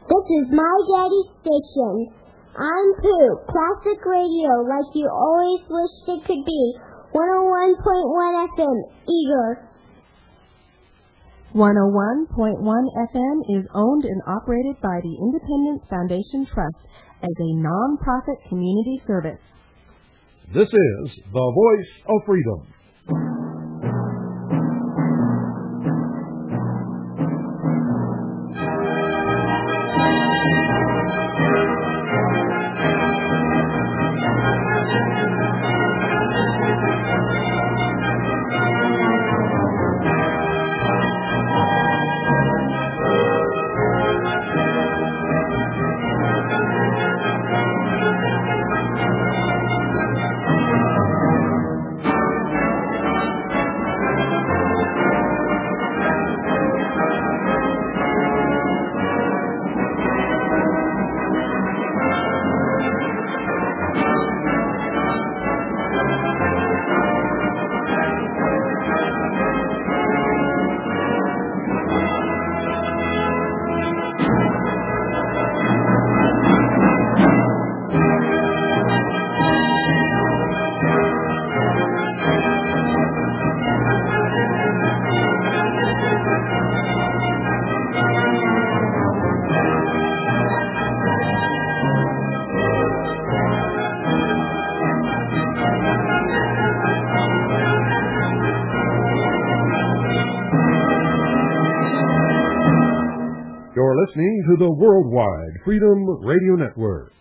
This is my daddy's station. I'm Pooh, classic radio like you always wished it could be. 101.1 FM, Eager. 101.1 FM is owned and operated by the Independence Foundation Trust as a non-profit community service. This is the Voice of Freedom. You're listening to the Worldwide Freedom Radio Network.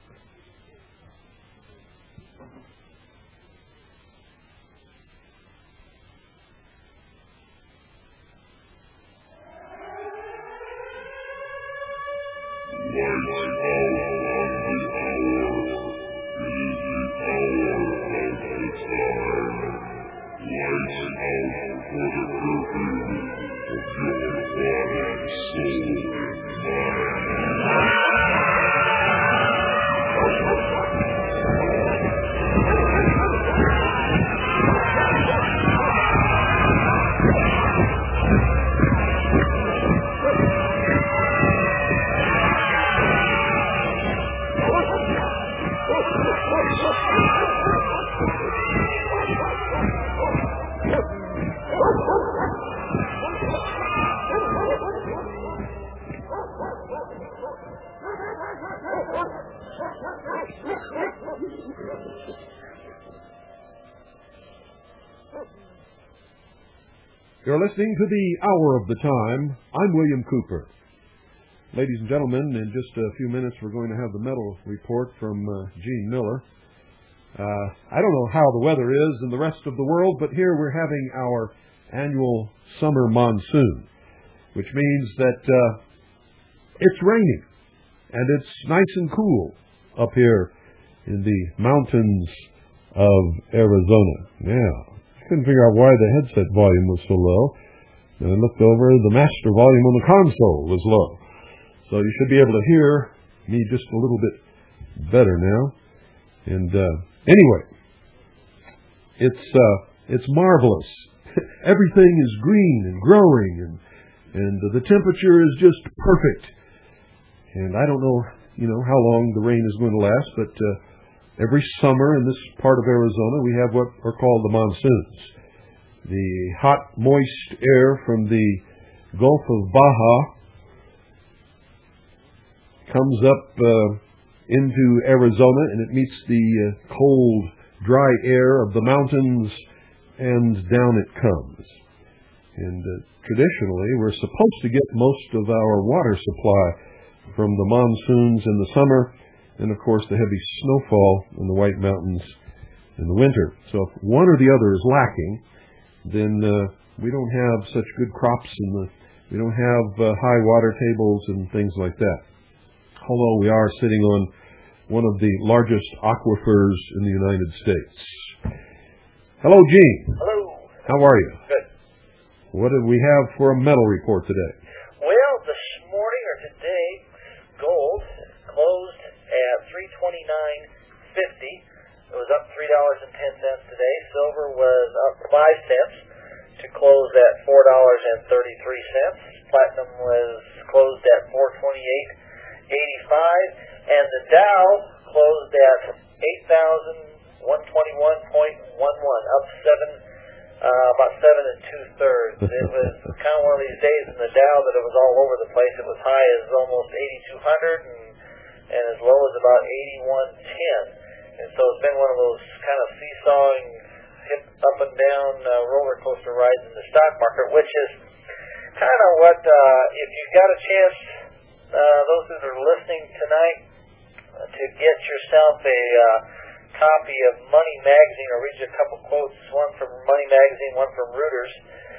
You're listening to the Hour of the Time. I'm William Cooper. Ladies and gentlemen, in just a few minutes we're going to have the metal report from Gene Miller. I don't know how the weather is in the rest of the world, but here we're having our annual summer monsoon, which means that it's raining and it's nice and cool up here in the mountains of Arizona. Yeah. Couldn't figure out why the headset volume was so low. And I looked over, the master volume on the console was low. So you should be able to hear me just a little bit better now. And anyway, it's marvelous. Everything is green and growing, and the temperature is just perfect. And I don't know, how long the rain is going to last, but every summer in this part of Arizona, we have what are called the monsoons. The hot, moist air from the Gulf of Baja comes up into Arizona, and it meets the cold, dry air of the mountains, and down it comes. And traditionally, we're supposed to get most of our water supply from the monsoons in the summer, and, of course, the heavy snowfall in the White Mountains in the winter. So if one or the other is lacking, then we don't have such good crops, we don't have high water tables and things like that. Although we are sitting on one of the largest aquifers in the United States. Hello, Gene. Hello. How are you? Good. What do we have for a metal report today? Well, this morning or today, gold closed at $329.50. It was up $3.10 today. Silver was up 5 cents to close at $4.33. Platinum was closed at $4.28, and the Dow closed at 8,121.11, up about 7 2/3. It was kind of one of these days in the Dow that it was all over the place. It was high as almost 8,200 and as low as about 8,110. And so it's been one of those kind of seesawing, hip up and down roller coaster rides in the stock market, which is kind of what, if you've got a chance, those that are listening tonight, to get yourself a copy of Money Magazine. I'll read you a couple quotes, one from Money Magazine, one from Reuters.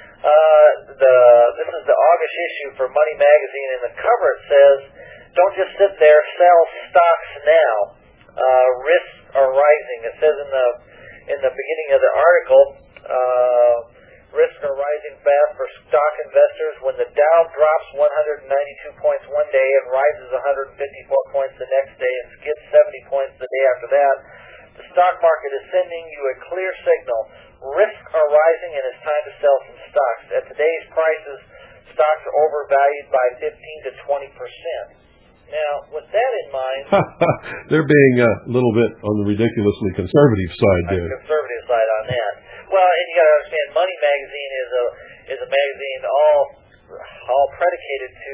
This is the August issue for Money Magazine, and the cover it says, "Don't just sit there, sell stocks now. Risks are rising." It says in the beginning of the article, risks are rising fast for stock investors when the Dow drops 192 points one day and rises 154 points the next day and skips 70 points the day after that. The stock market is sending you a clear signal. Risks are rising and it's time to sell some stocks. At today's prices, stocks are overvalued by 15 to 20%. Now, with that in mind... They're being a little bit on the ridiculously conservative side there. Conservative side on that. Well, and you got to understand, Money Magazine is a magazine all predicated to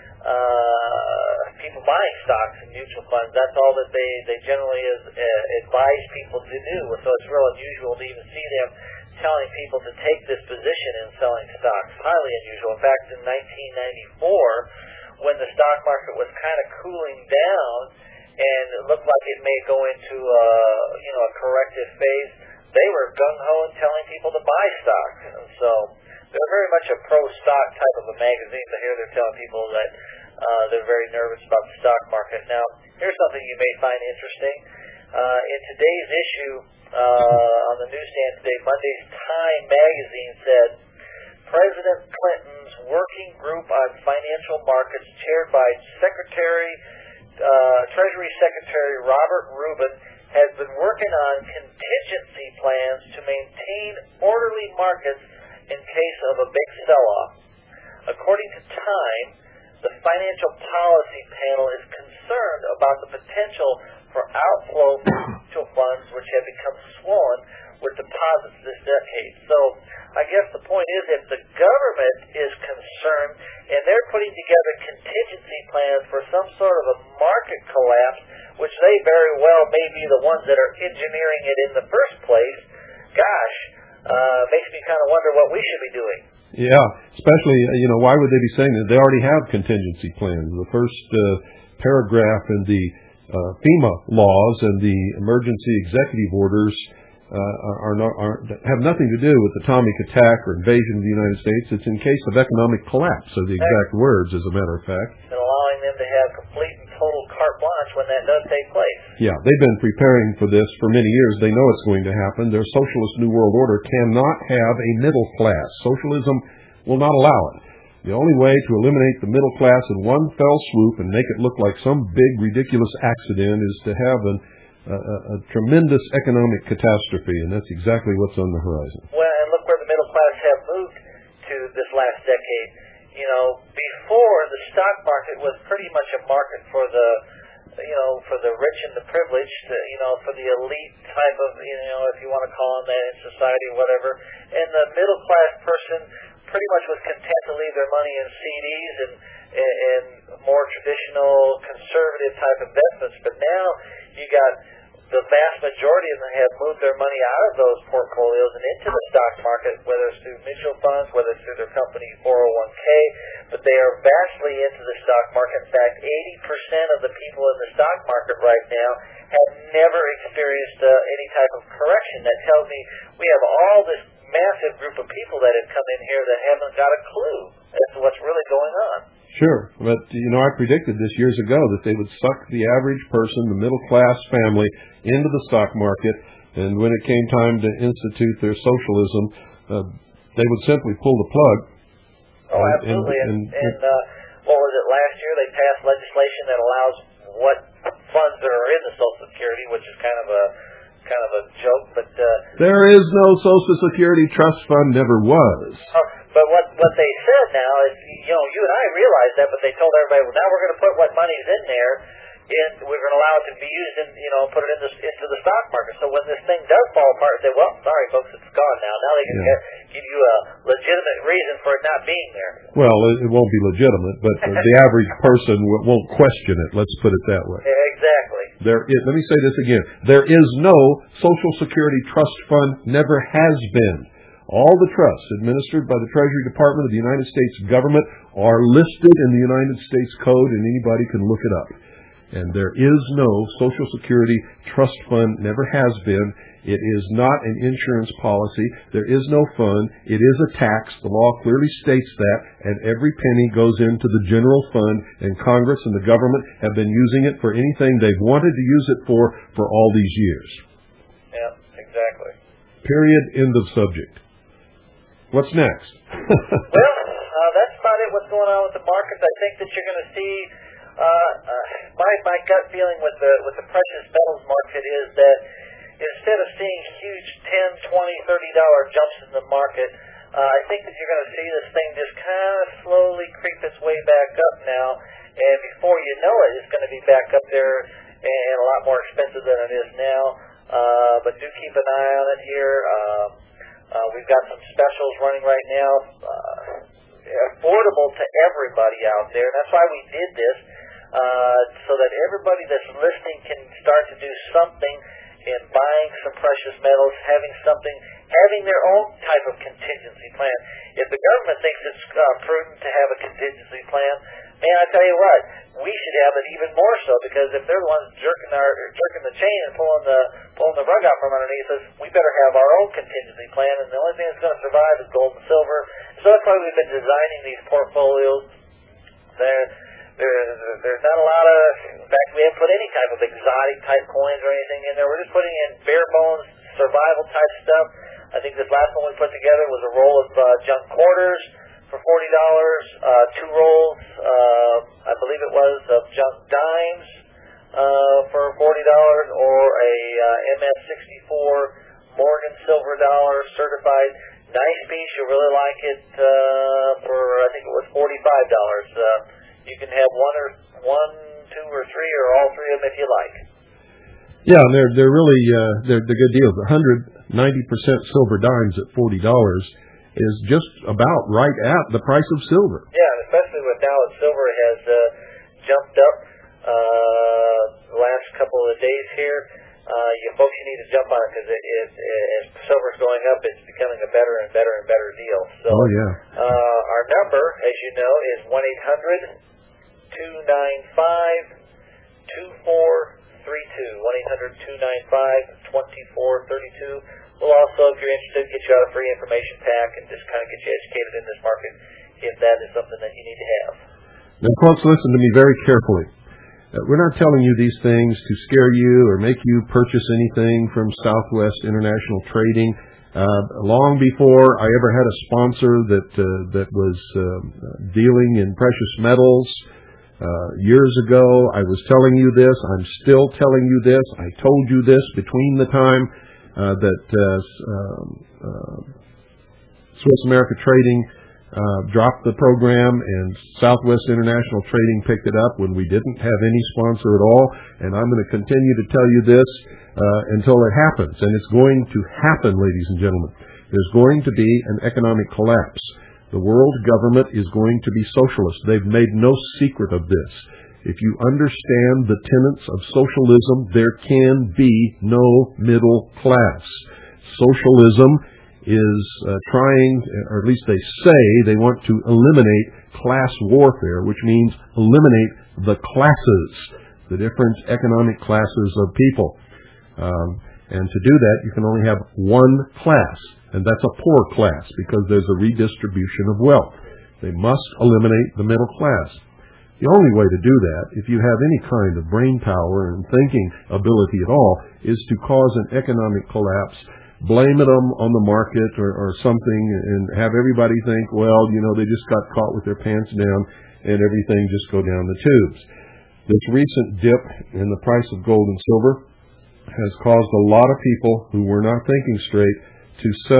people buying stocks and mutual funds. That's all that they generally advise people to do. So it's real unusual to even see them telling people to take this position in selling stocks. Highly unusual. In fact, in 1994, when the stock market was kind of cooling down and it looked like it may go into a corrective phase, they were gung-ho and telling people to buy stock. And so they're very much a pro-stock type of a magazine, but here they're telling people that they're very nervous about the stock market. Now, here's something you may find interesting. In today's issue on the newsstand today, Monday's Time magazine said, President Clinton's working group on financial markets, chaired by Treasury Secretary Robert Rubin, has been working on contingency plans to maintain orderly markets in case of a big sell-off. According to Time, the Financial Policy Panel is concerned about the potential for outflow from mutual funds, which have become swollen with deposits this decade. So I guess the point is, if the government is concerned and they're putting together contingency plans for some sort of a market collapse, which they very well may be the ones that are engineering it in the first place, gosh, makes me kind of wonder what we should be doing. Yeah, especially, why would they be saying that? They already have contingency plans. The first paragraph in the FEMA laws and the emergency executive orders have nothing to do with atomic attack or invasion of the United States. It's in case of economic collapse, are the exact words, as a matter of fact. And allowing them to have complete and total carte blanche when that does take place. Yeah, they've been preparing for this for many years. They know it's going to happen. Their socialist New World Order cannot have a middle class. Socialism will not allow it. The only way to eliminate the middle class in one fell swoop and make it look like some big, ridiculous accident is to have a tremendous economic catastrophe, and that's exactly what's on the horizon. Well, and look where the middle class have moved to this last decade. Before, the stock market was pretty much a market for the rich and the privileged, for the elite type of, if you want to call them that in society or whatever. And the middle class person pretty much was content to leave their money in CDs and more traditional conservative type investments. But now you got the vast majority of them have moved their money out of those portfolios and into the stock market, whether it's through mutual funds, whether it's through their company 401k, but they are vastly into the stock market. In fact, 80% of the people in the stock market right now have never experienced any type of correction. That tells me we have all this massive group of people that have come in here that haven't got a clue as to what's really going on. Sure, but I predicted this years ago that they would suck the average person, the middle class family, into the stock market, and when it came time to institute their socialism, they would simply pull the plug. Oh, absolutely. And what was it, last year they passed legislation that allows what funds that are in the Social Security, which is kind of a joke, but there is no Social Security trust fund, never was. But what they said now is, you and I realized that, but they told everybody, well, now we're going to put what money's in there, and we're going to allow it to be used in, put it into the stock market. So when this thing does fall apart, they say, well, sorry, folks, it's gone now. Now they can give you a legitimate reason for it not being there. Well, it won't be legitimate, but the average person won't question it. Let's put it that way. Exactly. Let me say this again. There is no Social Security Trust Fund, never has been. All the trusts administered by the Treasury Department of the United States government are listed in the United States Code, and anybody can look it up. And there is no Social Security Trust Fund, never has been. It is not an insurance policy. There is no fund. It is a tax. The law clearly states that, and every penny goes into the general fund, and Congress and the government have been using it for anything they've wanted to use it for all these years. Yeah, exactly. Period. End of subject. What's next? Well, that's about it. What's going on with the markets? I think that you're going to see. My gut feeling with the precious metals market is that instead of seeing huge $10, $20, $30 jumps in the market, I think that you're going to see this thing just kind of slowly creep its way back up now, and before you know it, it's going to be back up there and a lot more expensive than it is now. But do keep an eye on it here. We've got some specials running right now, affordable to everybody out there. And that's why we did this, so that everybody that's listening can start to do something in buying some precious metals, having their own type of contingency plan. If the government thinks it's prudent to have a contingency plan, man, I tell you what, we should have it even more so, because if they're the ones jerking the chain and pulling the rug out from underneath us, we better have our own contingency plan, and the only thing that's going to survive is gold and silver. So that's why we've been designing these portfolios. There's not a lot of, in fact, we haven't put any type of exotic type coins or anything in there. We're just putting in bare bones survival type stuff. I think this last one we put together was a roll of junk quarters for $40, 2 rolls, I believe it was, of junk dimes for $40, or a MS-64 Morgan silver dollar certified. Nice piece. You'll really like it for, I think it was $45. You can have one, 2, or 3, or all 3 of them if you like. Yeah, and they're really they're good deals. 190% silver dimes at $40 is just about right at the price of silver. Yeah, and especially with now that silver has jumped up the last couple of days here. You folks, you need to jump on it, because as silver's going up, it's becoming a better and better and better deal. So, our number, as you know, is 1-800-295-2432. 1-800-295-2432. We'll also, if you're interested, get you out a free information pack and just kind of get you educated in this market, if that is something that you need to have. Now, folks, listen to me very carefully. We're not telling you these things to scare you or make you purchase anything from Southwest International Trading. Long before I ever had a sponsor that was dealing in precious metals, years ago, I was telling you this. I'm still telling you this. I told you this between the time that Swiss America Trading dropped the program and Southwest International Trading picked it up when we didn't have any sponsor at all. And I'm going to continue to tell you this until it happens. And it's going to happen, ladies and gentlemen. There's going to be an economic collapse. The world government is going to be socialist. They've made no secret of this. If you understand the tenets of socialism, there can be no middle class. Socialism is trying, or at least they say, they want to eliminate class warfare, which means eliminate the classes, the different economic classes of people. And to do that, you can only have one class, and that's a poor class, because there's a redistribution of wealth. They must eliminate the middle class. The only way to do that, if you have any kind of brain power and thinking ability at all, is to cause an economic collapse, blame it on the market or something, and have everybody think, well, they just got caught with their pants down and everything just go down the tubes. This recent dip in the price of gold and silver has caused a lot of people who were not thinking straight to sell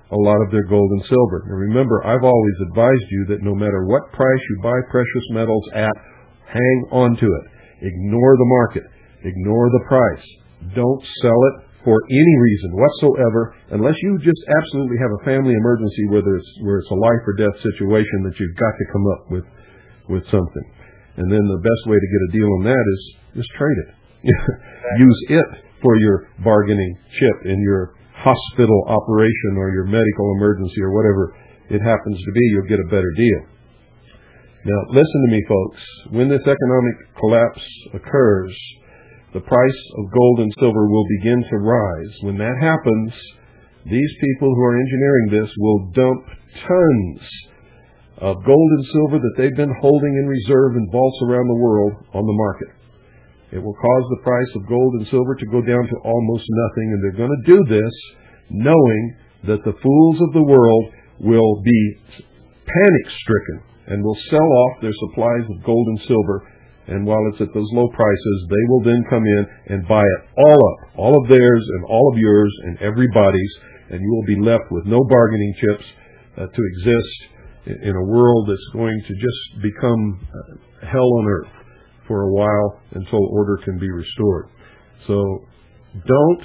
a lot of their gold and silver. And remember, I've always advised you that no matter what price you buy precious metals at, hang on to it. Ignore the market. Ignore the price. Don't sell it for any reason whatsoever, unless you just absolutely have a family emergency where it's a life or death situation that you've got to come up with something. And then the best way to get a deal on that is just trade it. Use it for your bargaining chip in your hospital operation or your medical emergency or whatever it happens to be. You'll get a better deal. Now, listen to me, folks. When this economic collapse occurs, the price of gold and silver will begin to rise. When that happens, these people who are engineering this will dump tons of gold and silver that they've been holding in reserve in vaults around the world on the market. It will cause the price of gold and silver to go down to almost nothing, and they're going to do this knowing that the fools of the world will be panic-stricken and will sell off their supplies of gold and silver. And while it's at those low prices, they will then come in and buy it all up, all of theirs and all of yours and everybody's, and you will be left with no bargaining chips to exist in a world that's going to just become hell on earth for a while until order can be restored. So don't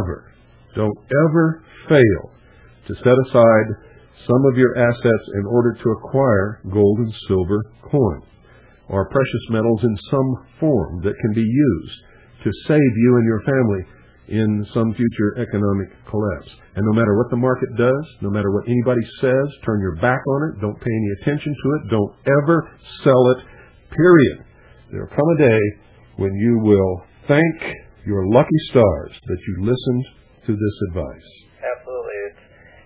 ever fail to set aside some of your assets in order to acquire gold and silver coin or precious metals in some form that can be used to save you and your family in some future economic collapse. And no matter what the market does, no matter what anybody says, turn your back on it. Don't pay any attention to it. Don't ever sell it, period. There will come a day when you will thank your lucky stars that you listened to this advice. Absolutely. It's,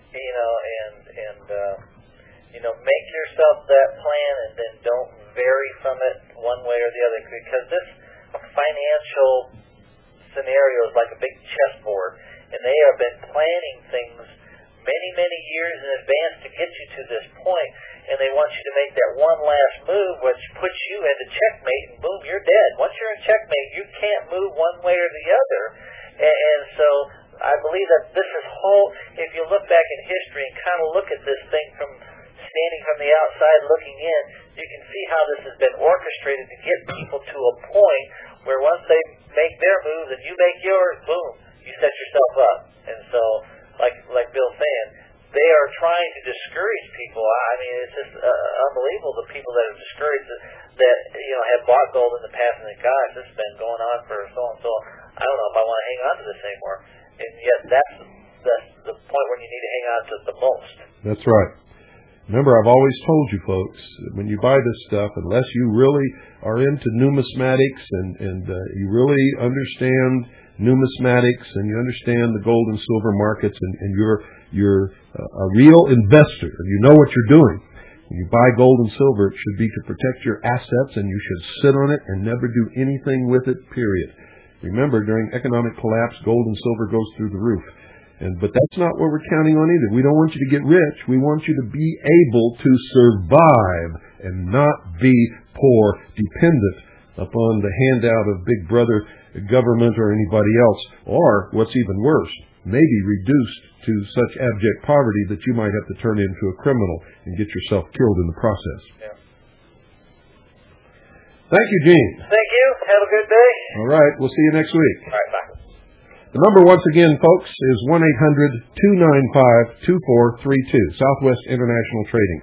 make yourself that plan and then don't vary from it one way or the other, because this financial scenario is like a big chessboard, and they have been planning things many years in advance to get you to this point, and they want you to make that one last move, which puts you into checkmate, and boom, you're dead. Once you're in checkmate, you can't move one way or the other. And so I believe that this is if you look back in history and kind of look at this thing from standing from the outside looking in, you can see how this has been orchestrated to get people to a point where once they make their move and you make yours, boom, you set yourself up. And so, like Bill's saying, they are trying to discourage people. I mean, it's just unbelievable, the people that are discouraged that have bought gold in the past and think, gosh, this has been going on for so and so. I don't know if I want to hang on to this anymore. And yet that's the point where you need to hang on to it the most. That's right. Remember, I've always told you folks, when you buy this stuff, unless you really are into numismatics and you really understand numismatics and you understand the gold and silver markets and you're a real investor, you know what you're doing. When you buy gold and silver, it should be to protect your assets, and you should sit on it and never do anything with it, period. Remember, during economic collapse, gold and silver goes through the roof. But that's not what we're counting on either. We don't want you to get rich. We want you to be able to survive and not be poor, dependent upon the handout of Big Brother, government, or anybody else. Or, what's even worse, maybe reduced to such abject poverty that you might have to turn into a criminal and get yourself killed in the process. Yeah. Thank you, Gene. Thank you. Have a good day. All right. We'll see you next week. All right. Bye. The number, once again, folks, is 1-800-295-2432. Southwest International Trading.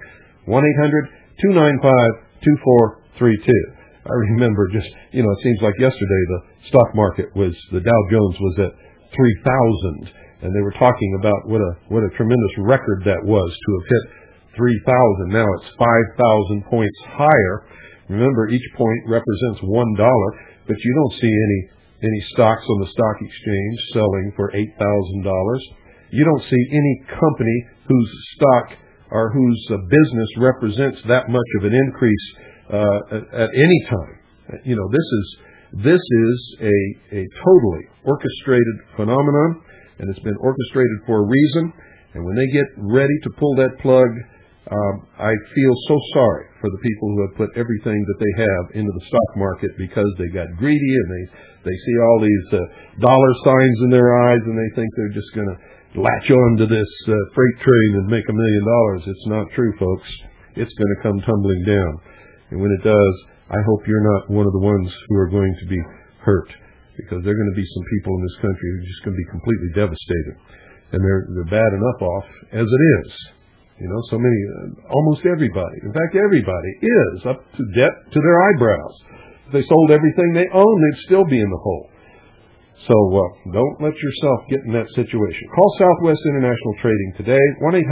1-800-295-2432. I remember it seems like yesterday the stock market the Dow Jones was at 3,000, and they were talking about what a tremendous record that was to have hit 3,000. Now it's 5,000 points higher. Remember, each point represents $1, but you don't see any stocks on the stock exchange selling for $8,000. You don't see any company whose stock or whose business represents that much of an increase at any time. This is a totally orchestrated phenomenon, and it's been orchestrated for a reason. And when they get ready to pull that plug, I feel so sorry for the people who have put everything that they have into the stock market because they got greedy and they see all these dollar signs in their eyes, and they think they're just going to latch on to this freight train and make $1 million. It's not true, folks. It's going to come tumbling down. And when it does, I hope you're not one of the ones who are going to be hurt, because there are going to be some people in this country who are just going to be completely devastated. And they're bad enough off as it is. You know, so many, almost everybody, in fact, everybody is up to debt to their eyebrows. If they sold everything they own, they'd still be in the hole. So don't let yourself get in that situation. Call Southwest International Trading today,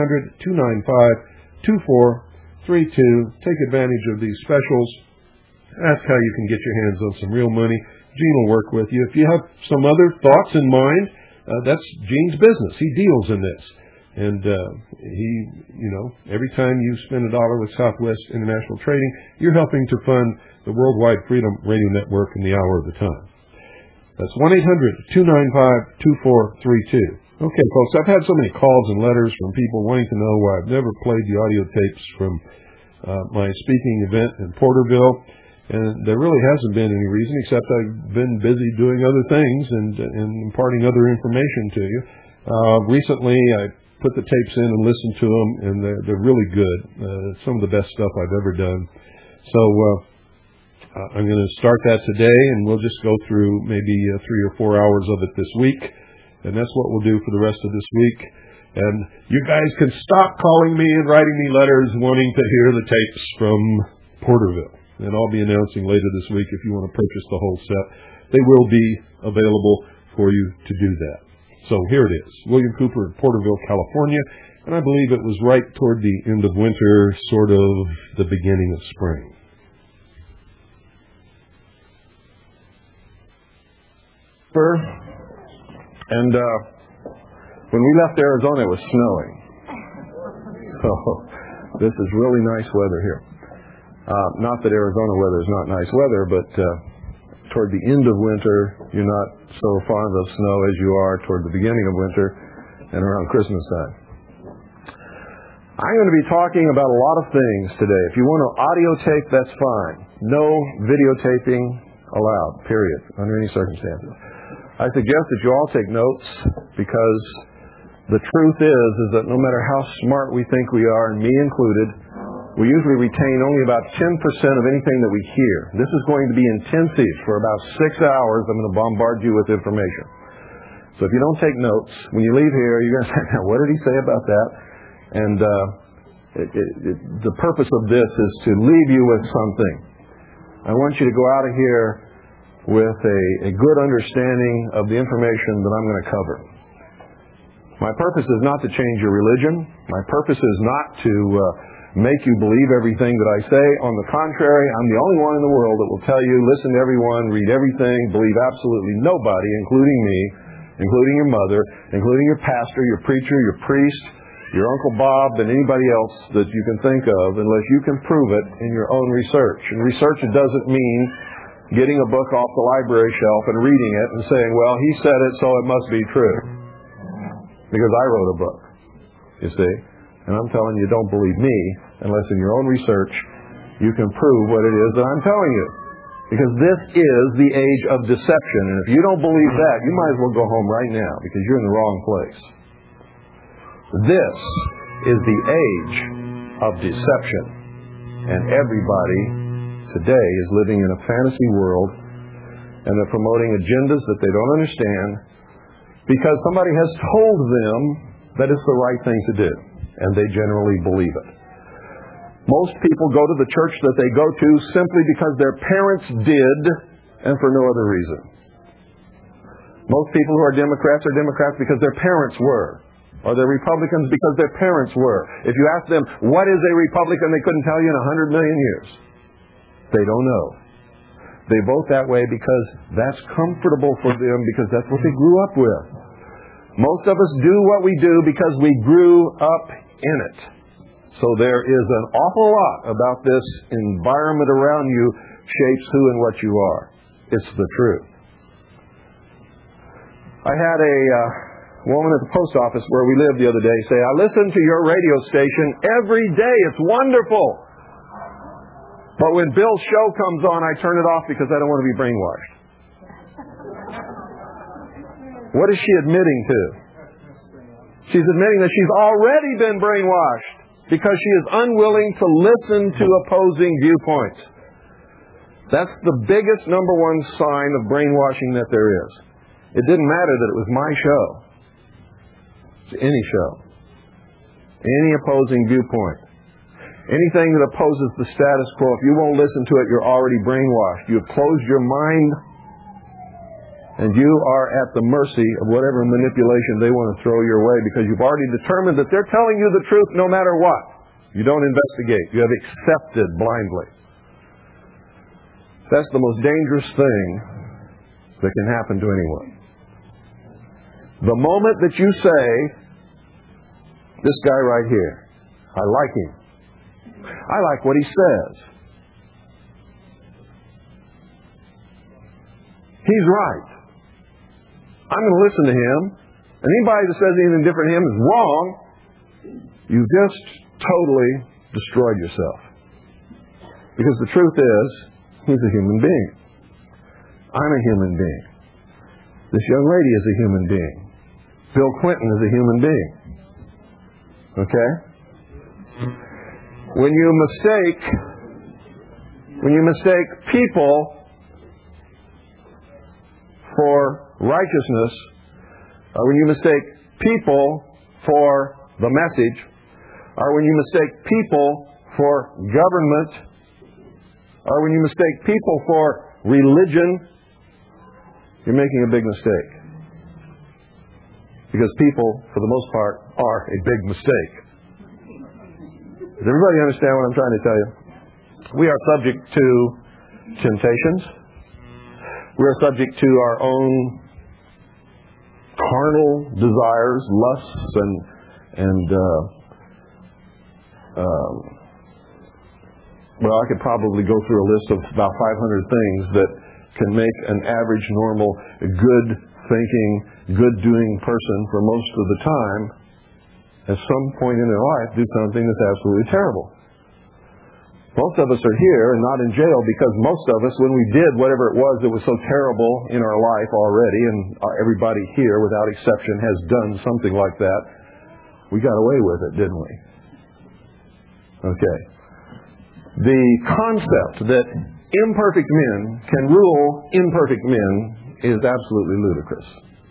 1-800-295-2432. Take advantage of these specials. Ask how you can get your hands on some real money. Gene will work with you. If you have some other thoughts in mind, that's Gene's business. He deals in this. And he, you know, every time you spend $1 with Southwest International Trading, you're helping to fund the Worldwide Freedom Radio Network in the hour of the time. That's 1-800-295-2432. Okay, folks, I've had so many calls and letters from people wanting to know why I've never played the audio tapes from my speaking event in Porterville. And there really hasn't been any reason, except I've been busy doing other things and imparting other information to you. Recently, I put the tapes in and listened to them, and they're really good. Some of the best stuff I've ever done. So I'm going to start that today, and we'll just go through maybe 3 or 4 hours of it this week. And that's what we'll do for the rest of this week. And you guys can stop calling me and writing me letters wanting to hear the tapes from Porterville. And I'll be announcing later this week if you want to purchase the whole set. They will be available for you to do that. So here it is. William Cooper in Porterville, California. And I believe it was right toward the end of winter, sort of the beginning of spring. And when we left Arizona, it was snowing. So this is really nice weather here. Not that Arizona weather is not nice weather, but toward the end of winter, you're not so fond of snow as you are toward the beginning of winter and around Christmas time. I'm going to be talking about a lot of things today. If you want to audio tape, that's fine. No videotaping allowed, period, under any circumstances. I suggest that you all take notes, because the truth is that no matter how smart we think we are, and me included, we usually retain only about 10% of anything that we hear. This is going to be intensive. For about 6 hours, I'm going to bombard you with information. So if you don't take notes, when you leave here, you're going to say, now, what did he say about that? And the purpose of this is to leave you with something. I want you to go out of here with a good understanding of the information that I'm going to cover. My purpose is not to change your religion. My purpose is not to make you believe everything that I say. On the contrary, I'm the only one in the world that will tell you, listen to everyone, read everything, believe absolutely nobody, including me, including your mother, including your pastor, your preacher, your priest, your Uncle Bob, and anybody else that you can think of, unless you can prove it in your own research. And research, it doesn't mean getting a book off the library shelf and reading it and saying, well, he said it, so it must be true. Because I wrote a book, you see. And I'm telling you, don't believe me unless in your own research you can prove what it is that I'm telling you. Because this is the age of deception. And if you don't believe that, you might as well go home right now, because you're in the wrong place. This is the age of deception. And everybody today is living in a fantasy world, and they're promoting agendas that they don't understand, because somebody has told them that it's the right thing to do. And they generally believe it. Most people go to the church that they go to simply because their parents did, and for no other reason. Most people who are Democrats because their parents were. Or they're Republicans because their parents were. If you ask them, what is a Republican, they couldn't tell you in 100 million years. They don't know. They vote that way because that's comfortable for them, because that's what they grew up with. Most of us do what we do because we grew up in it. So there is an awful lot about this environment around you shapes who and what you are. It's the truth. I had a woman at the post office where we lived the other day say, I listen to your radio station every day. It's wonderful. But when Bill's show comes on, I turn it off because I don't want to be brainwashed. What is she admitting to? She's admitting that she's already been brainwashed because she is unwilling to listen to opposing viewpoints. That's the biggest number one sign of brainwashing that there is. It didn't matter that it was my show. It's any show. Any opposing viewpoint. Anything that opposes the status quo, if you won't listen to it, you're already brainwashed. You've closed your mind, and you are at the mercy of whatever manipulation they want to throw your way, because you've already determined that they're telling you the truth no matter what. You don't investigate. You have accepted blindly. That's the most dangerous thing that can happen to anyone. The moment that you say, this guy right here, I like him. I like what he says. He's right. I'm going to listen to him. And anybody that says anything different to him is wrong. You just totally destroyed yourself. Because the truth is, he's a human being. I'm a human being. This young lady is a human being. Bill Clinton is a human being. Okay? When you mistake people for righteousness, or when you mistake people for the message, or when you mistake people for government, or when you mistake people for religion, you're making a big mistake. Because people, for the most part, are a big mistake. Does everybody understand what I'm trying to tell you? We are subject to temptations. We are subject to our own carnal desires, lusts, well, I could probably go through a list of about 500 things that can make an average, normal, good-thinking, good-doing person for most of the time, at some point in their life, do something that's absolutely terrible. Most of us are here and not in jail because most of us, when we did whatever it was that was so terrible in our life already, and everybody here, without exception, has done something like that, we got away with it, didn't we? Okay. The concept that imperfect men can rule imperfect men is absolutely ludicrous.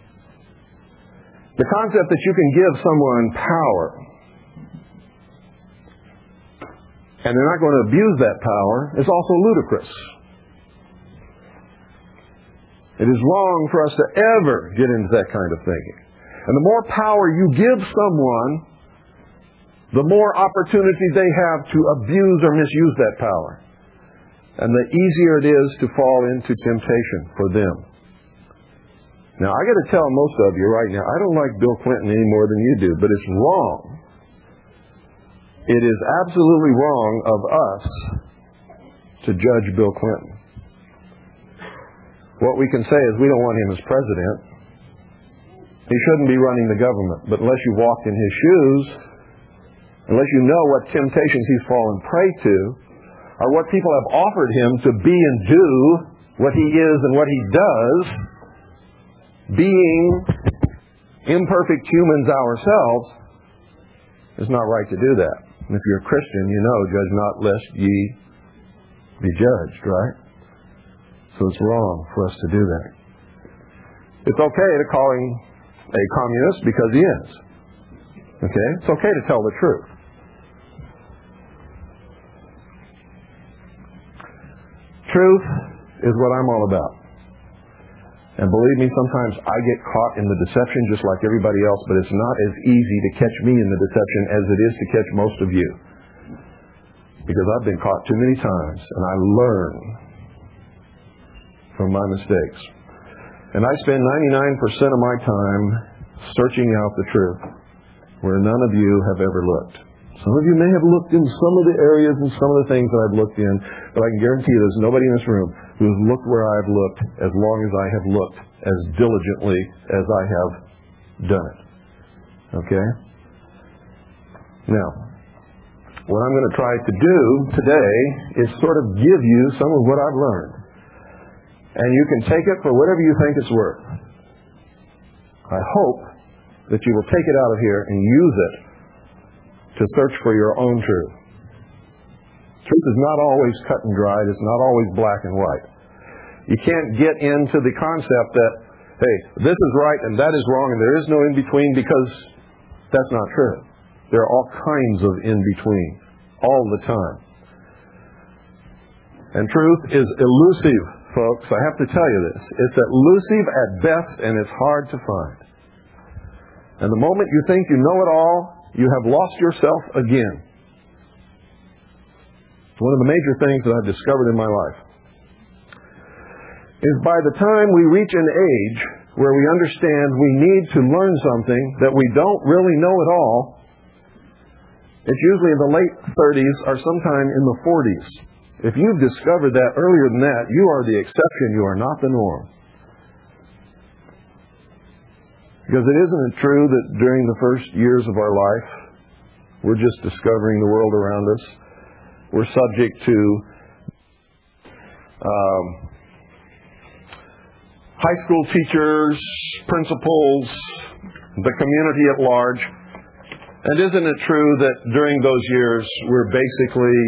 The concept that you can give someone power and they're not going to abuse that power is also ludicrous. It is wrong for us to ever get into that kind of thinking. And the more power you give someone, the more opportunity they have to abuse or misuse that power. And the easier it is to fall into temptation for them. Now, I got to tell most of you right now, I don't like Bill Clinton any more than you do, but it's wrong. It is absolutely wrong of us to judge Bill Clinton. What we can say is we don't want him as president. He shouldn't be running the government. But unless you walked in his shoes, unless you know what temptations he's fallen prey to, or what people have offered him to be and do what he is and what he does, being imperfect humans ourselves, it's not right to do that. And if you're a Christian, you know, judge not lest ye be judged, right? So it's wrong for us to do that. It's okay to call him a communist because he is. Okay? It's okay to tell the truth. Truth is what I'm all about. And believe me, sometimes I get caught in the deception just like everybody else, but it's not as easy to catch me in the deception as it is to catch most of you. Because I've been caught too many times, and I learn from my mistakes. And I spend 99% of my time searching out the truth, where none of you have ever looked. Some of you may have looked in some of the areas and some of the things that I've looked in, but I can guarantee you there's nobody in this room who has looked where I've looked as long as I have looked, as diligently as I have done it. Okay? Now, what I'm going to try to do today is sort of give you some of what I've learned. And you can take it for whatever you think it's worth. I hope that you will take it out of here and use it to search for your own truth. Truth is not always cut and dried. It's not always black and white. You can't get into the concept that, hey, this is right and that is wrong and there is no in-between, because that's not true. There are all kinds of in-between all the time. And truth is elusive, folks. I have to tell you this. It's elusive at best, and it's hard to find. And the moment you think you know it all, you have lost yourself again. One of the major things that I've discovered in my life is by the time we reach an age where we understand we need to learn something that we don't really know at all, it's usually in the late 30s or sometime in the 40s. If you've discovered that earlier than that, you are the exception. You are not the norm. Because it isn't true that during the first years of our life, we're just discovering the world around us. We're subject to high school teachers, principals, the community at large. And isn't it true that during those years, we're basically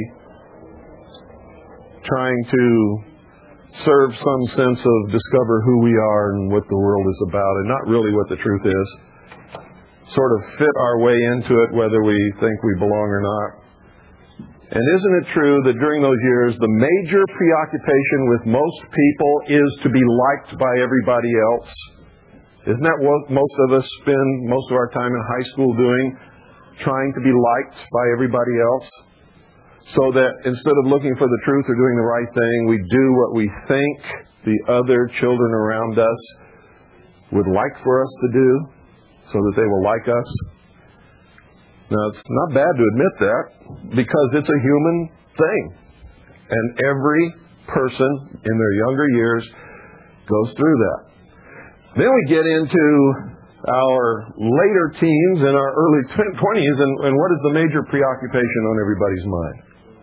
trying to serve some sense of discover who we are and what the world is about, and not really what the truth is. Sort of fit our way into it, whether we think we belong or not. And isn't it true that during those years, the major preoccupation with most people is to be liked by everybody else? Isn't that what most of us spend most of our time in high school doing? Trying to be liked by everybody else? So that instead of looking for the truth or doing the right thing, we do what we think the other children around us would like for us to do, so that they will like us. Now, it's not bad to admit that, because it's a human thing. And every person in their younger years goes through that. Then we get into our later teens and our early 20s, and what is the major preoccupation on everybody's mind?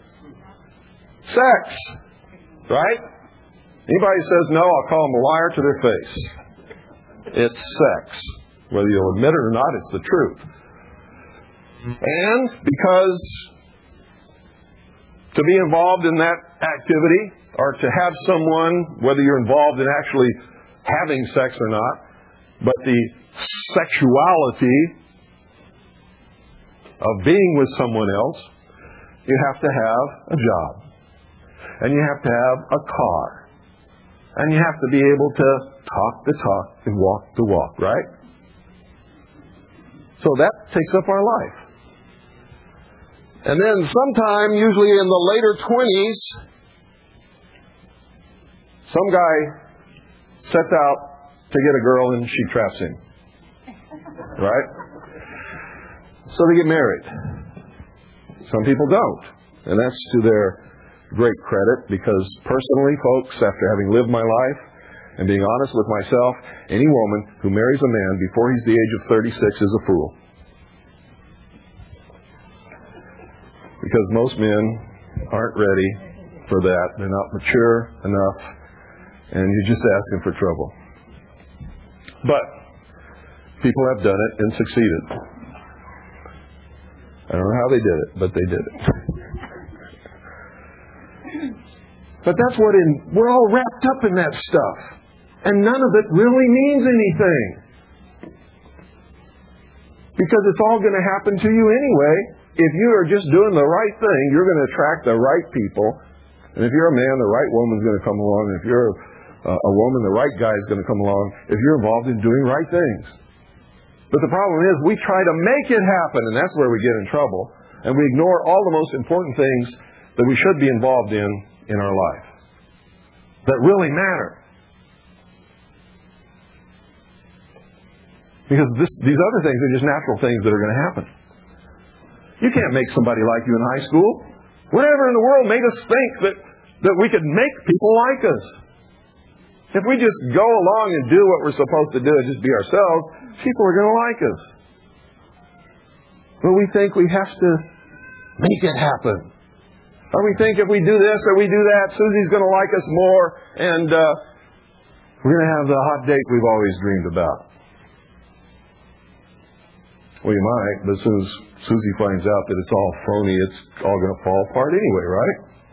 Sex. Right? Anybody says no, I'll call them a liar to their face. It's sex. Whether you'll admit it or not, it's the truth. And because to be involved in that activity, or to have someone, whether you're involved in actually having sex or not, but the sexuality of being with someone else, you have to have a job. And you have to have a car. And you have to be able to talk the talk and walk the walk, right? So that takes up our life. And then sometime, usually in the later 20s, some guy sets out to get a girl and she traps him. Right? So they get married. Some people don't. And that's to their great credit, because personally, folks, after having lived my life and being honest with myself, any woman who marries a man before he's the age of 36 is a fool. Because most men aren't ready for that. They're not mature enough, and you're just asking for trouble. But people have done it and succeeded. I don't know how they did it, but they did it. But that's what we're all wrapped up in that stuff. And none of it really means anything. Because it's all going to happen to you anyway. If you are just doing the right thing, you're going to attract the right people. And if you're a man, the right woman's going to come along. And if you're a woman, the right guy's going to come along. If you're involved in doing right things. But the problem is, we try to make it happen, and that's where we get in trouble. And we ignore all the most important things that we should be involved in our life, that really matter. Because these other things are just natural things that are going to happen. You can't make somebody like you in high school. Whatever in the world made us think that we could make people like us? If we just go along and do what we're supposed to do and just be ourselves, people are going to like us. But we think we have to make it happen. Or we think if we do this or we do that, Susie's going to like us more, and we're going to have the hot date we've always dreamed about. Well, you might, but as soon as Susie finds out that it's all phony, it's all going to fall apart anyway, right?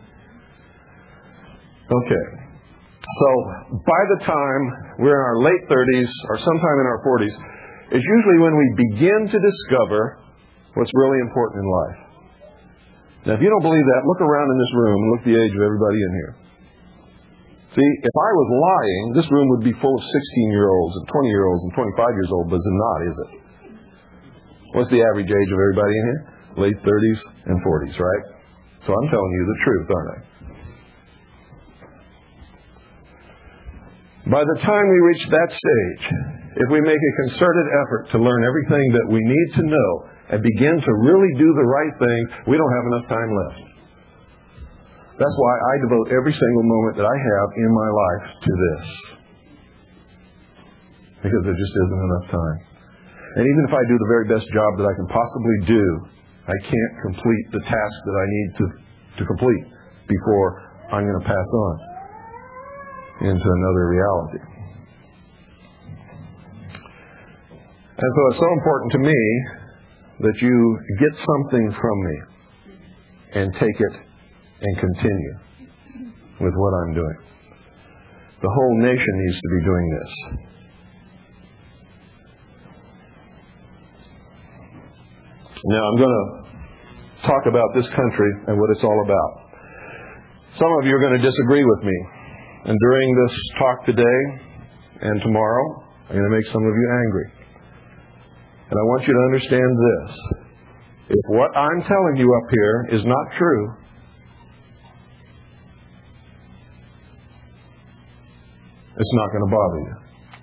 Okay. So by the time we're in our late 30s or sometime in our 40s, it's usually when we begin to discover what's really important in life. Now, if you don't believe that, look around in this room and look at the age of everybody in here. See, if I was lying, this room would be full of 16-year-olds and 20-year-olds and 25-years-old, but it's not, is it? What's the average age of everybody in here? Late 30s and 40s, right? So I'm telling you the truth, aren't I? By the time we reach that stage, if we make a concerted effort to learn everything that we need to know and begin to really do the right things, we don't have enough time left. That's why I devote every single moment that I have in my life to this. Because there just isn't enough time. And even if I do the very best job that I can possibly do, I can't complete the task that I need to complete before I'm going to pass on into another reality. And so it's so important to me that you get something from me and take it and continue with what I'm doing. The whole nation needs to be doing this. Now I'm going to talk about this country and what it's all about. Some of you are going to disagree with me. And during this talk today and tomorrow, I'm going to make some of you angry. And I want you to understand this. If what I'm telling you up here is not true, it's not going to bother you.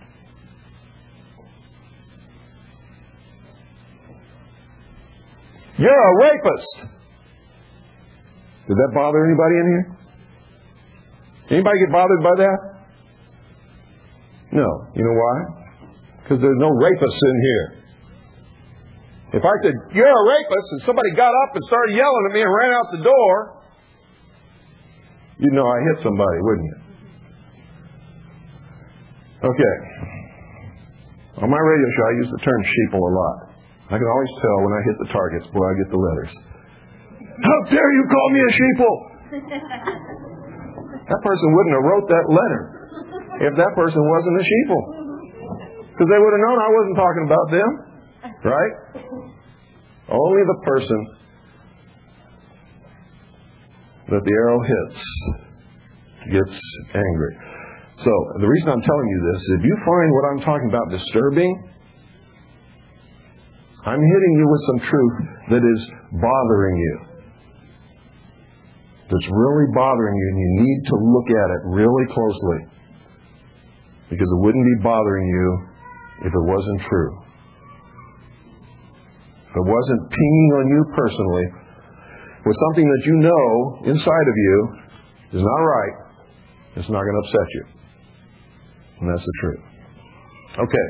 You're a rapist. Did that bother anybody in here? Anybody get bothered by that? No. You know why? Because there's no rapists in here. If I said, you're a rapist, and somebody got up and started yelling at me and ran out the door, you'd know I hit somebody, wouldn't you? Okay. On my radio show, I use the term sheeple a lot. I can always tell when I hit the targets, boy, I get the letters. How dare you call me a sheeple? That person wouldn't have wrote that letter if that person wasn't a sheeple. Because they would have known I wasn't talking about them. Right? Only the person that the arrow hits gets angry. So, the reason I'm telling you this is if you find what I'm talking about disturbing, I'm hitting you with some truth that is bothering you. That's really bothering you, and you need to look at it really closely. Because it wouldn't be bothering you if it wasn't true. If it wasn't pinging on you personally with something that you know inside of you is not right, it's not going to upset you. And that's the truth. Okay.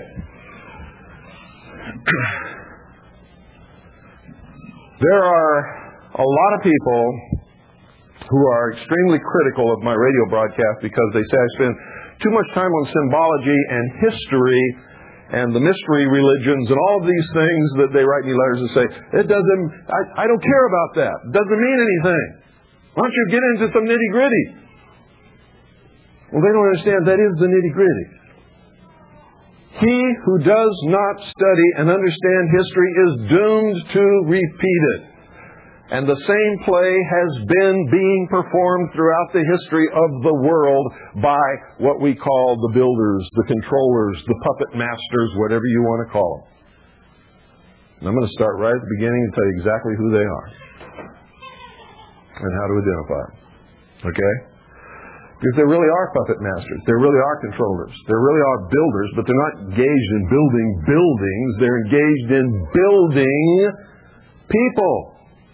There are a lot of people who are extremely critical of my radio broadcast because they say I spend too much time on symbology and history and the mystery religions and all of these things that they write me letters and say, I don't care about that. It doesn't mean anything. Why don't you get into some nitty-gritty? Well, they don't understand that is the nitty-gritty. He who does not study and understand history is doomed to repeat it. And the same play has been being performed throughout the history of the world by what we call the builders, the controllers, the puppet masters, whatever you want to call them. And I'm going to start right at the beginning and tell you exactly who they are and how to identify them. Okay? Because there really are puppet masters. There really are controllers. There really are builders, but they're not engaged in building buildings. They're engaged in building people.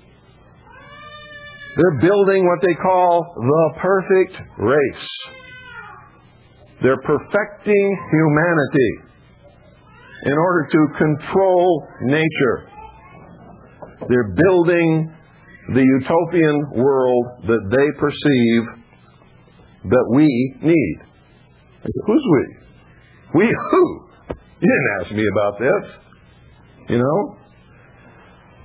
They're building what they call the perfect race. They're perfecting humanity in order to control nature. They're building the utopian world that they perceive that we need. Who's we? We who? You didn't ask me about this. You know?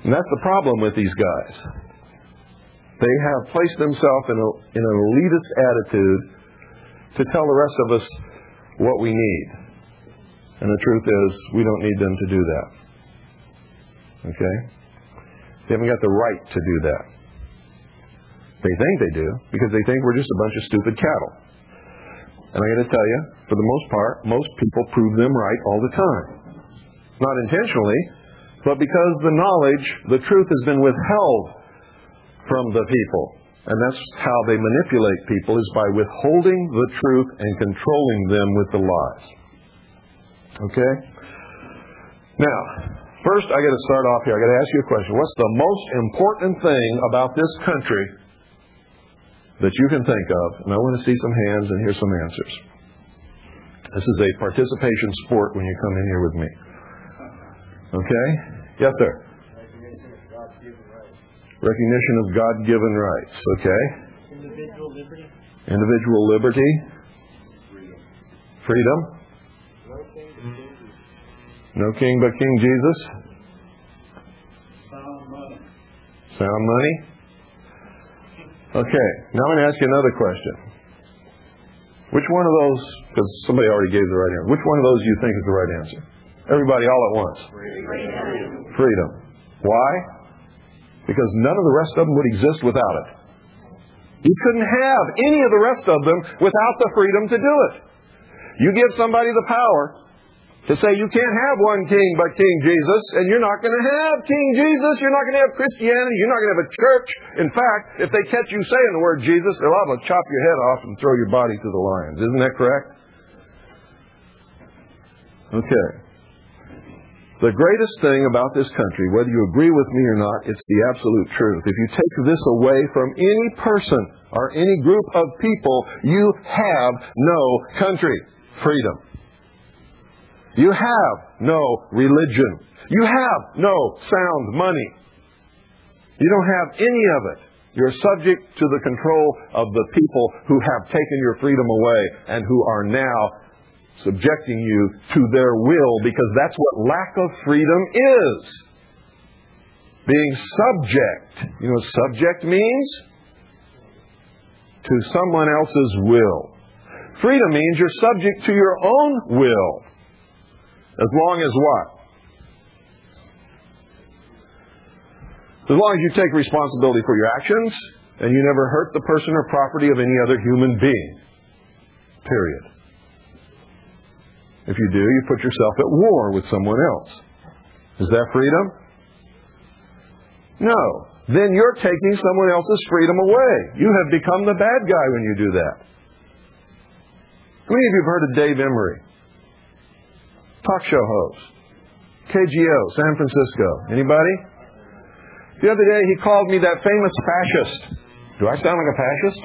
And that's the problem with these guys. They have placed themselves in an elitist attitude to tell the rest of us what we need. And the truth is, we don't need them to do that. Okay? They haven't got the right to do that. They think they do, because they think we're just a bunch of stupid cattle. And I got to tell you, for the most part, most people prove them right all the time. Not intentionally, but because the knowledge, the truth has been withheld from the people. And that's how they manipulate people, is by withholding the truth and controlling them with the lies. Okay? Now, first I got to start off here. I got to ask you a question. What's the most important thing about this country that you can think of? And I want to see some hands and hear some answers. This is a participation sport when you come in here with me. Okay? Yes, sir. Recognition of God-given rights. Recognition of God-given rights. Okay? Individual liberty. Individual liberty. Freedom. No king but King Jesus. Sound money. Sound money. Okay, now I'm going to ask you another question. Which one of those, because somebody already gave the right answer, which one of those do you think is the right answer? Everybody all at once. Freedom. Why? Because none of the rest of them would exist without it. You couldn't have any of the rest of them without the freedom to do it. You give somebody the power to say you can't have one king but King Jesus, and you're not going to have King Jesus, you're not going to have Christianity, you're not going to have a church. In fact, if they catch you saying the word Jesus, they're liable to chop your head off and throw your body to the lions. Isn't that correct? Okay. The greatest thing about this country, whether you agree with me or not, it's the absolute truth. If you take this away from any person or any group of people, you have no country. Freedom. You have no religion. You have no sound money. You don't have any of it. You're subject to the control of the people who have taken your freedom away and who are now subjecting you to their will, because that's what lack of freedom is. Being subject. You know what subject means? To someone else's will. Freedom means you're subject to your own will. As long as what? As long as you take responsibility for your actions and you never hurt the person or property of any other human being. Period. If you do, you put yourself at war with someone else. Is that freedom? No. Then you're taking someone else's freedom away. You have become the bad guy when you do that. How many of you have heard of Dave Emery? Talk show host. KGO, San Francisco. Anybody? The other day he called me that famous fascist. Do I sound like a fascist?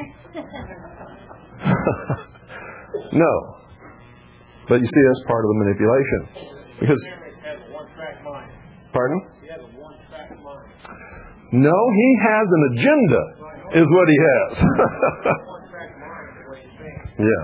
No. But you see, that's part of the manipulation. Because, pardon? No, he has an agenda, is what he has. Yeah.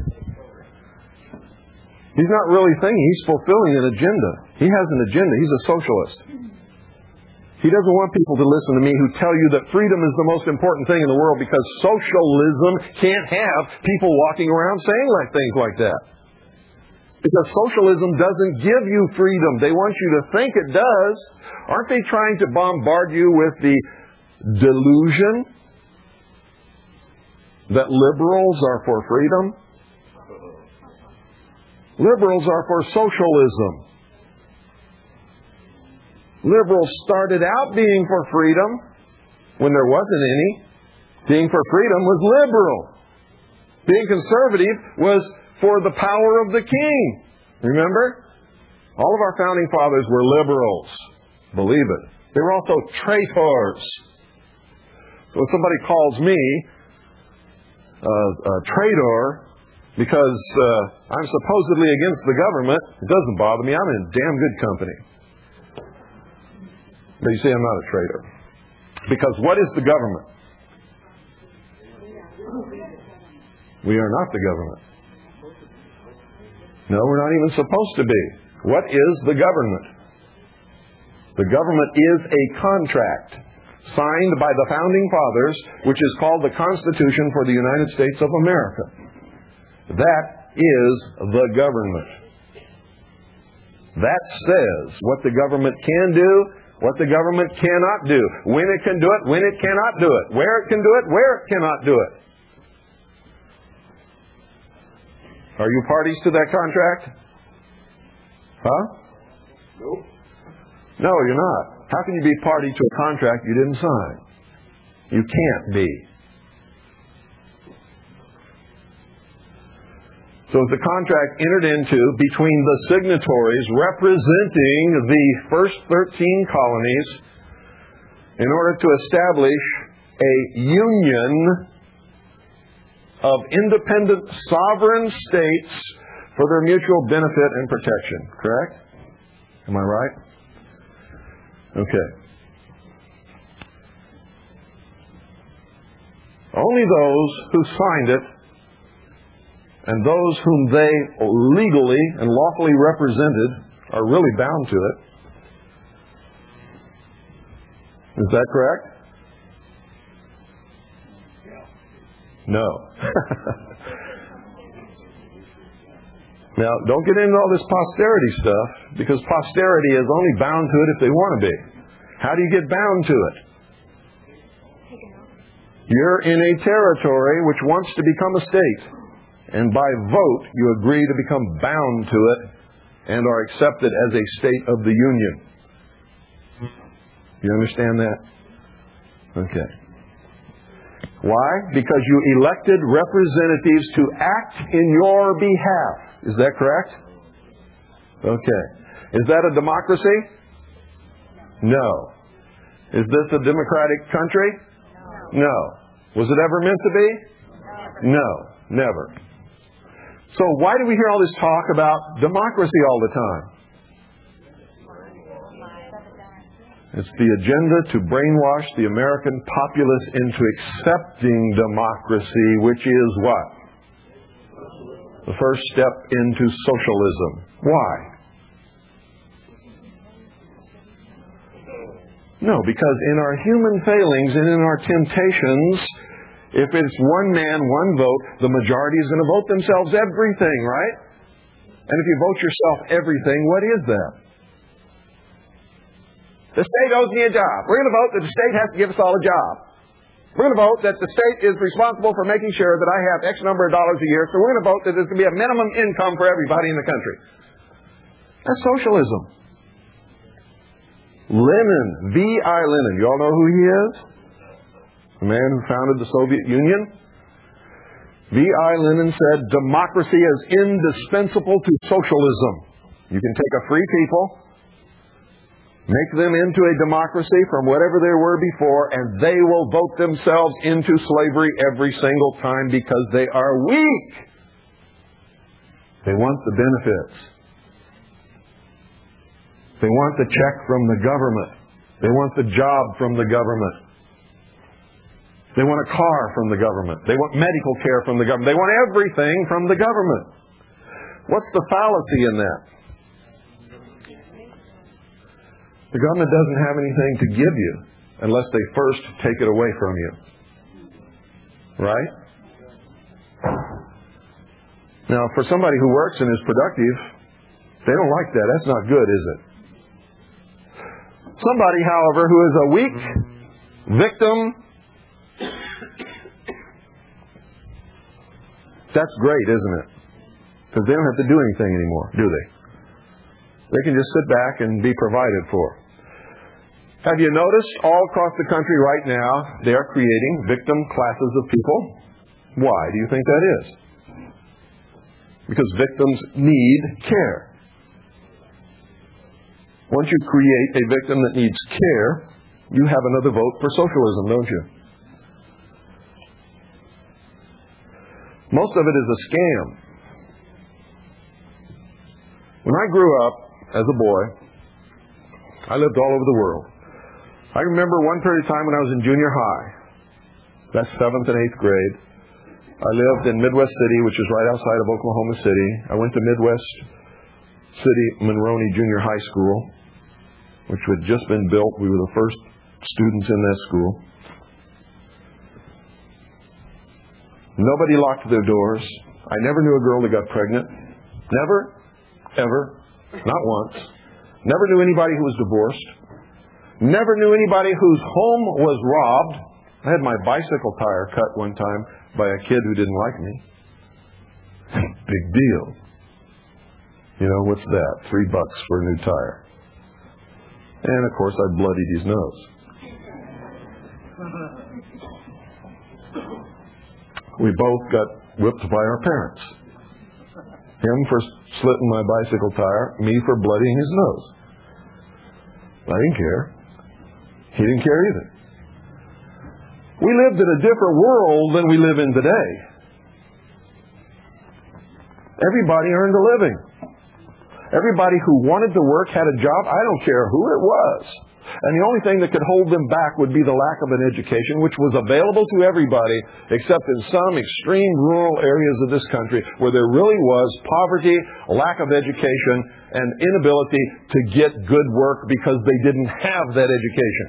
He's not really thinking. He's fulfilling an agenda. He has an agenda. He's a socialist. He doesn't want people to listen to me who tell you that freedom is the most important thing in the world, because socialism can't have people walking around saying things like that. Because socialism doesn't give you freedom. They want you to think it does. Aren't they trying to bombard you with the delusion that liberals are for freedom? Liberals are for socialism. Liberals started out being for freedom when there wasn't any. Being for freedom was liberal. Being conservative was for the power of the king. Remember? All of our founding fathers were liberals. Believe it. They were also traitors. So when somebody calls me a traitor because I'm supposedly against the government, it doesn't bother me. I'm in damn good company. But you see, I'm not a traitor. Because what is the government? We are not the government. No, we're not even supposed to be. What is the government? The government is a contract signed by the Founding Fathers, which is called the Constitution for the United States of America. That is the government. That says what the government can do, what the government cannot do, when it can do it, when it cannot do it, where it can do it, where it cannot do it. Are you parties to that contract? Huh? Nope. No, you're not. How can you be party to a contract you didn't sign? You can't be. So it's a contract entered into between the signatories representing the first 13 colonies in order to establish a union of independent sovereign states for their mutual benefit and protection. Correct? Am I right? Okay. Only those who signed it and those whom they legally and lawfully represented are really bound to it. Is that correct? No. Now, don't get into all this posterity stuff, because posterity is only bound to it if they want to be. How do you get bound to it? You're in a territory which wants to become a state, and by vote you agree to become bound to it and are accepted as a state of the Union. You understand that? Okay. Why? Because you elected representatives to act in your behalf. Is that correct? Okay. Is that a democracy? No. Is this a democratic country? No. Was it ever meant to be? No. Never. So why do we hear all this talk about democracy all the time? It's the agenda to brainwash the American populace into accepting democracy, which is what? The first step into socialism. Why? No, because in our human failings and in our temptations, if it's one man, one vote, the majority is going to vote themselves everything, right? And if you vote yourself everything, what is that? The state owes me a job. We're going to vote that the state has to give us all a job. We're going to vote that the state is responsible for making sure that I have X number of dollars a year. So we're going to vote that there's going to be a minimum income for everybody in the country. That's socialism. Lenin, V.I. Lenin. You all know who he is? The man who founded the Soviet Union. V.I. Lenin said, democracy is indispensable to socialism. You can take a free people, make them into a democracy from whatever they were before, and they will vote themselves into slavery every single time because they are weak. They want the benefits. They want the check from the government. They want the job from the government. They want a car from the government. They want medical care from the government. They want everything from the government. What's the fallacy in that? The government doesn't have anything to give you unless they first take it away from you. Right? Now, for somebody who works and is productive, they don't like that. That's not good, is it? Somebody, however, who is a weak victim, that's great, isn't it? Because they don't have to do anything anymore, do they? They can just sit back and be provided for. Have you noticed all across the country right now, they are creating victim classes of people? Why do you think that is? Because victims need care. Once you create a victim that needs care, you have another vote for socialism, don't you? Most of it is a scam. When I grew up as a boy, I lived all over the world. I remember one period of time when I was in junior high. That's 7th and 8th grade. I lived in Midwest City, which is right outside of Oklahoma City. I went to Midwest City Monroney Junior High School. which had just been built. We were the first students in that school. Nobody locked their doors. I never knew a girl that got pregnant. Never, ever, not once. Never knew anybody who was divorced. Never knew anybody whose home was robbed. I had my bicycle tire cut one time by a kid who didn't like me. Big deal. You know, what's that? $3 for a new tire. And, of course, I bloodied his nose. We both got whipped by our parents. Him for slitting my bicycle tire, me for bloodying his nose. I didn't care. He didn't care either. We lived in a different world than we live in today. Everybody earned a living. Everybody who wanted to work had a job. I don't care who it was. And the only thing that could hold them back would be the lack of an education, which was available to everybody, except in some extreme rural areas of this country where there really was poverty, lack of education, and inability to get good work because they didn't have that education.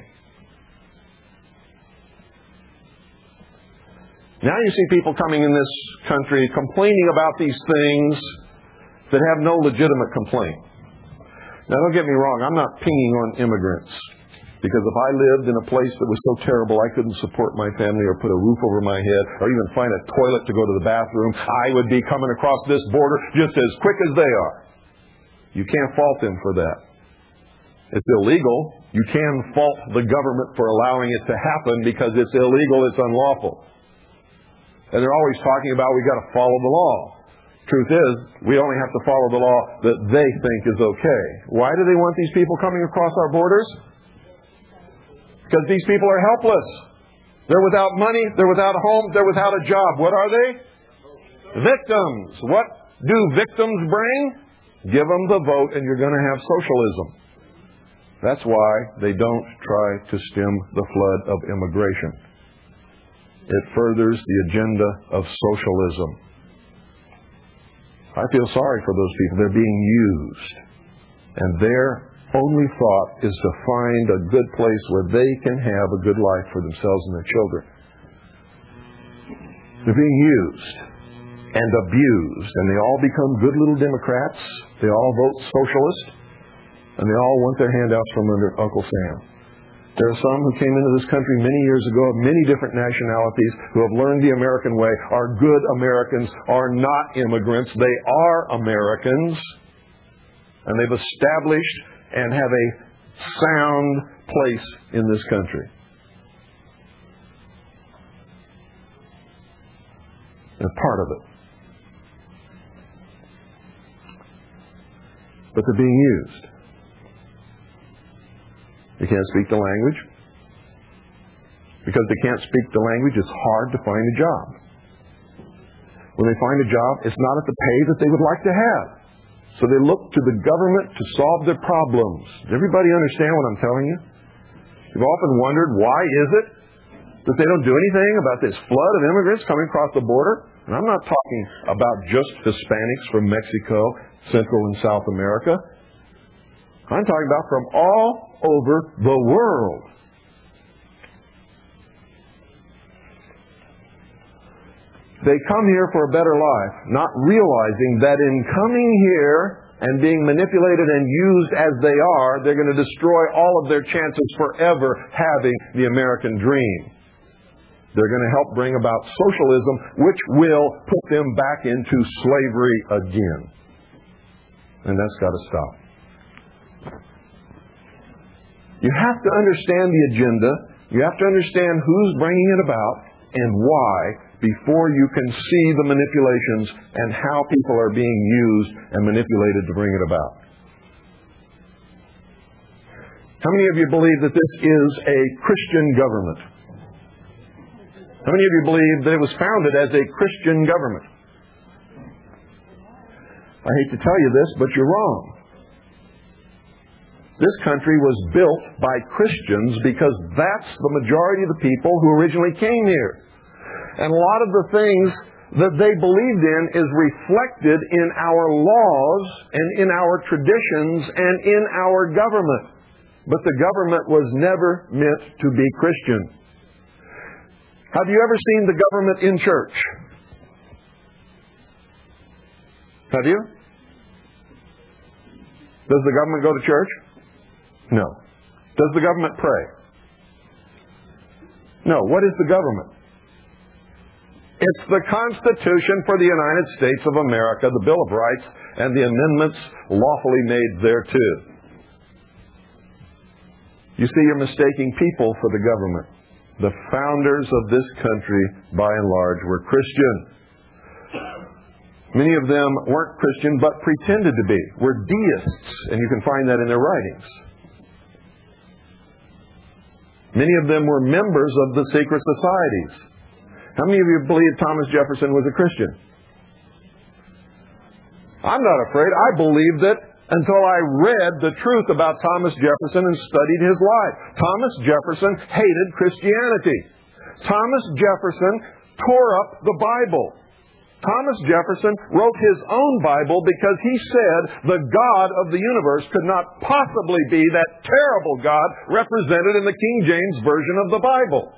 Now you see people coming in this country complaining about these things that have no legitimate complaint. Now, don't get me wrong. I'm not pinging on immigrants. Because if I lived in a place that was so terrible I couldn't support my family or put a roof over my head or even find a toilet to go to the bathroom, I would be coming across this border just as quick as they are. You can't fault them for that. It's illegal. You can fault the government for allowing it to happen because it's illegal, it's unlawful. And they're always talking about we've got to follow the law. Truth is, we only have to follow the law that they think is okay. Why do they want these people coming across our borders? Because these people are helpless. They're without money, they're without a home, they're without a job. What are they? Victims. What do victims bring? Give them the vote and you're going to have socialism. That's why they don't try to stem the flood of immigration. It furthers the agenda of socialism. I feel sorry for those people. They're being used. And their only thought is to find a good place where they can have a good life for themselves and their children. They're being used and abused. And they all become good little Democrats. They all vote socialist. And they all want their handouts from under Uncle Sam. There are some who came into this country many years ago of many different nationalities who have learned the American way, are good Americans, are not immigrants. They are Americans. And they've established and have a sound place in this country. They're part of it. But they're being used. They can't speak the language. Because they can't speak the language, it's hard to find a job. When they find a job, it's not at the pay that they would like to have. So they look to the government to solve their problems. Does everybody understand what I'm telling you? You've often wondered, why is it that they don't do anything about this flood of immigrants coming across the border? And I'm not talking about just Hispanics from Mexico, Central and South America. I'm talking about from all over the world. They come here for a better life, not realizing that in coming here and being manipulated and used as they are, they're going to destroy all of their chances forever having the American dream. They're going to help bring about socialism, which will put them back into slavery again. And that's got to stop. You have to understand the agenda. You have to understand who's bringing it about and why before you can see the manipulations and how people are being used and manipulated to bring it about. How many of you believe that this is a Christian government? How many of you believe that it was founded as a Christian government? I hate to tell you this, but you're wrong. This country was built by Christians because that's the majority of the people who originally came here. And a lot of the things that they believed in is reflected in our laws and in our traditions and in our government. but the government was never meant to be Christian. Have you ever seen the government in church? Have you? Does the government go to church? No. Does the government pray? No. What is the government? It's the Constitution for the United States of America, the Bill of Rights, and the amendments lawfully made thereto. You see, you're mistaking people for the government. The founders of this country, by and large, were Christian. Many of them weren't Christian, but pretended to be. Were deists, and you can find that in their writings. Many of them were members of the secret societies. How many of you believe Thomas Jefferson was a Christian? I'm not afraid. I believe that until I read the truth about Thomas Jefferson and studied his life. Thomas Jefferson hated Christianity. Thomas Jefferson tore up the Bible. Thomas Jefferson wrote his own Bible because he said the God of the universe could not possibly be that terrible God represented in the King James Version of the Bible.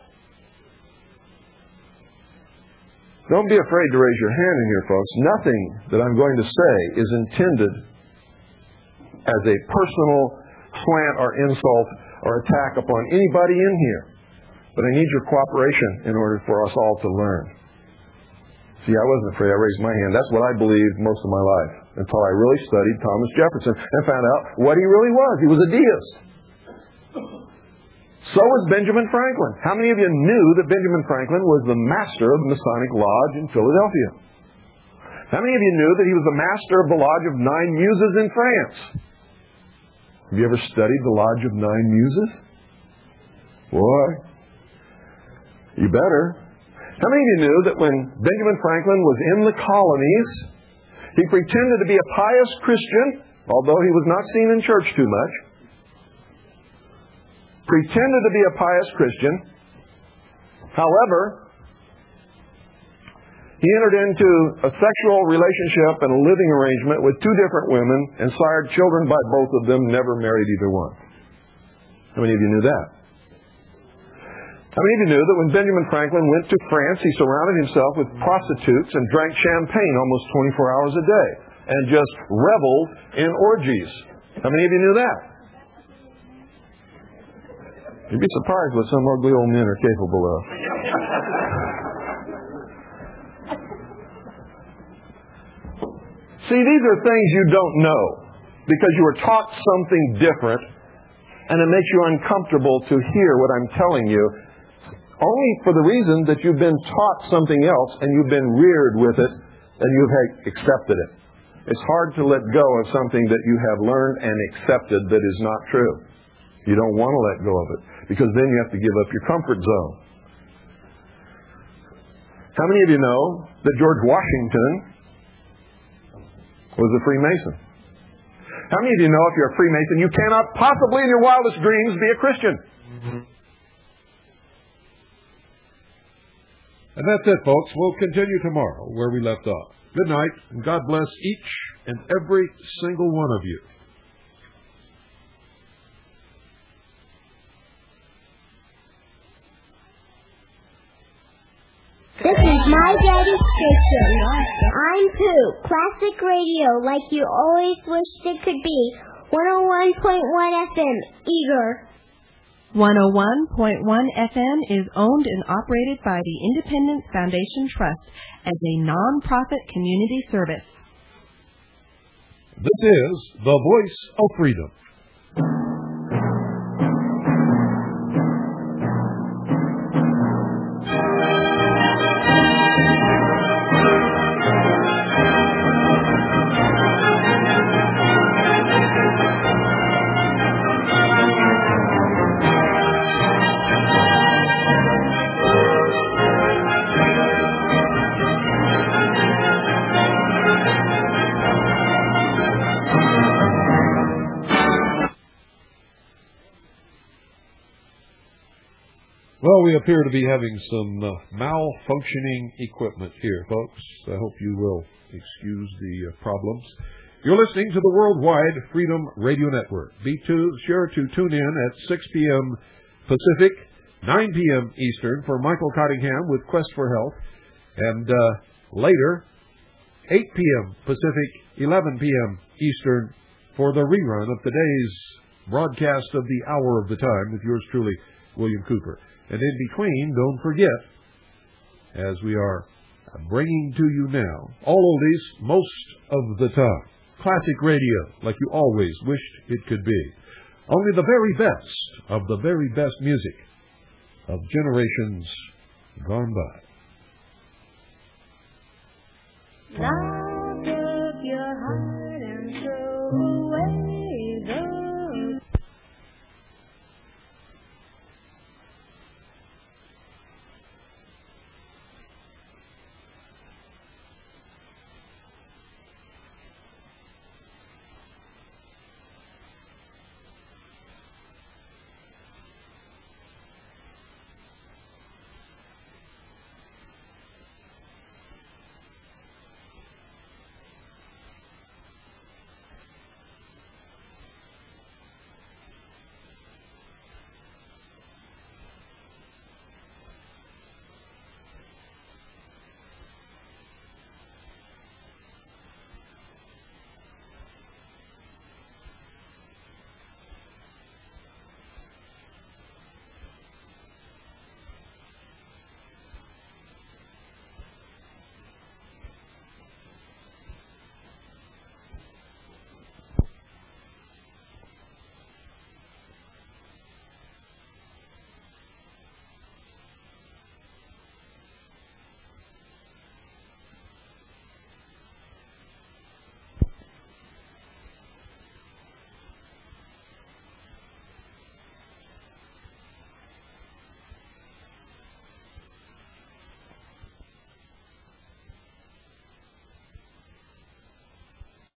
Don't be afraid to raise your hand in here, folks. Nothing that I'm going to say is intended as a personal slant or insult or attack upon anybody in here. But I need your cooperation in order for us all to learn. See, I wasn't afraid. I raised my hand. That's what I believed most of my life until I really studied Thomas Jefferson and found out what he really was. He was a deist. So was Benjamin Franklin. How many of you knew that Benjamin Franklin was the master of the Masonic Lodge in Philadelphia? How many of you knew that he was the master of the Lodge of Nine Muses in France? Have you ever studied the Lodge of Nine Muses? Boy, you better. How many of you knew that when Benjamin Franklin was in the colonies, he pretended to be a pious Christian, although he was not seen in church too much? Pretended to be a pious Christian. However, he entered into a sexual relationship and a living arrangement with two different women and sired children by both of them, never married either one. How many of you knew that? How many of you knew that when Benjamin Franklin went to France, he surrounded himself with prostitutes and drank champagne almost 24 hours a day and just reveled in orgies? How many of you knew that? You'd be surprised what some ugly old men are capable of. See, these are things you don't know because you were taught something different and it makes you uncomfortable to hear what I'm telling you only for the reason that you've been taught something else and you've been reared with it and you've accepted it. It's hard to let go of something that you have learned and accepted that is not true. You don't want to let go of it because then you have to give up your comfort zone. How many of you know that George Washington was a Freemason? How many of you know if you're a Freemason, you cannot possibly in your wildest dreams be a Christian? And that's it, folks. We'll continue tomorrow where we left off. Good night, and God bless each and every single one of you. This is my daddy's station. I'm Pooh. Classic radio like you always wished it could be. 101.1 FM, Eager. 101.1 FM is owned and operated by the Independence Foundation Trust as a non-profit community service. This is the Voice of Freedom. Well, we appear to be having some malfunctioning equipment here, folks. I hope you will excuse the problems. You're listening to the Worldwide Freedom Radio Network. Be sure to tune in at 6 p.m. Pacific, 9 p.m. Eastern for Michael Cottingham with Quest for Health. And later, 8 p.m. Pacific, 11 p.m. Eastern for the rerun of today's broadcast of the Hour of the Time with yours truly, William Cooper. And in between, don't forget, as we are bringing to you now, all oldies most of the time. Classic radio, like you always wished it could be. Only the very best of the very best music of generations gone by. Love of your heart.